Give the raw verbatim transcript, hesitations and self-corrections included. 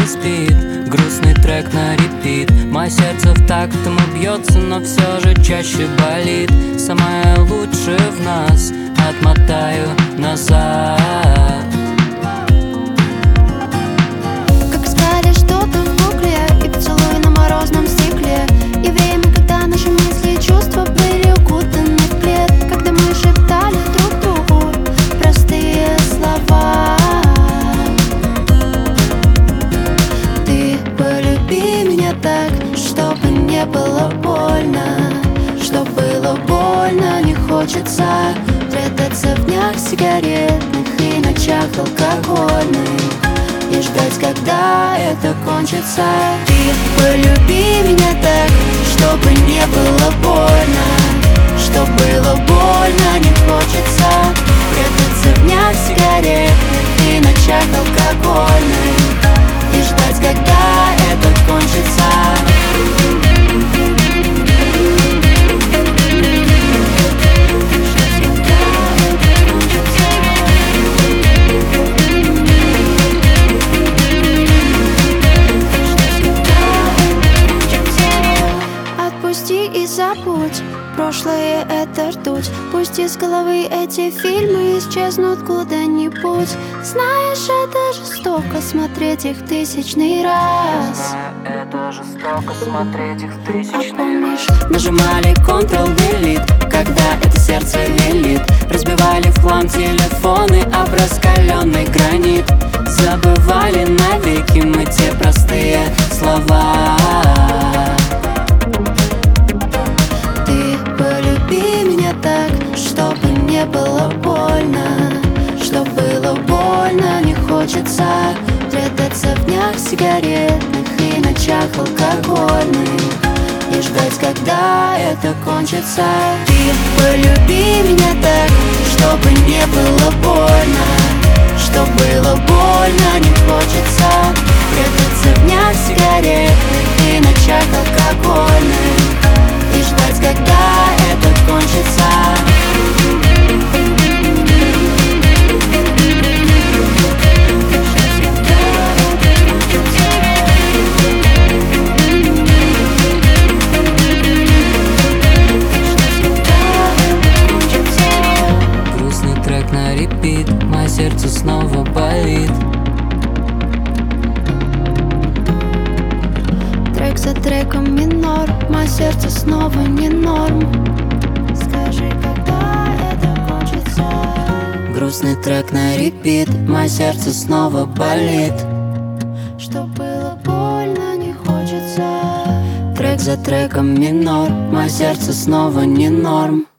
спит. Грустный трек на репит. Мое сердце в такт ему бьется, но все же чаще болит. Самое лучшее в нас отмотаю назад. Как искали что-то в гугле и поцелуй на морозном стекле. И время, когда наши мысли и чувства были укутаны в плед. Когда мы шептали друг другу простые слова. Ты полюби меня так, чтобы не было больно. Что было больно, не хочется прятаться в днях сигаретных и ночах алкогольных и ждать, когда это кончится. Ты полюби меня так, чтобы не было больно. Что было больно, не хочется прятаться в днях сигаретных и ночах алкогольных и ждать, когда это кончится. Отпусти и забудь, прошлое это ртуть. Пусть из головы эти фильмы исчезнут куда-нибудь. Знаешь, это жестоко смотреть их тысячный раз. Это жестоко смотреть их тысячный А помнишь, нажимали контрол-делит, когда это сердце велит. Разбивали в хлам телефоны об раскаленный гранит. Забывали навеки мы те простые слова. ты полюби меня так, чтобы не было больно. Что было больно, не хочется прятаться в днях сигаретных и ночах алкогольных и ждать, когда это кончится. Ты полюби меня так, чтобы не было больно. Что было больно, не хочется прятаться в днях сигаретных и ночах алкогольных и ждать, когда это кончится. Грустный трек на репит, мое сердце снова болит. Трек за треком минор, мое сердце снова не норм. Скажи, когда это кончится. Грустный трек на репит, мое сердце снова болит. Что было больно, не хочется. Трек за треком минор, мое сердце снова не норм.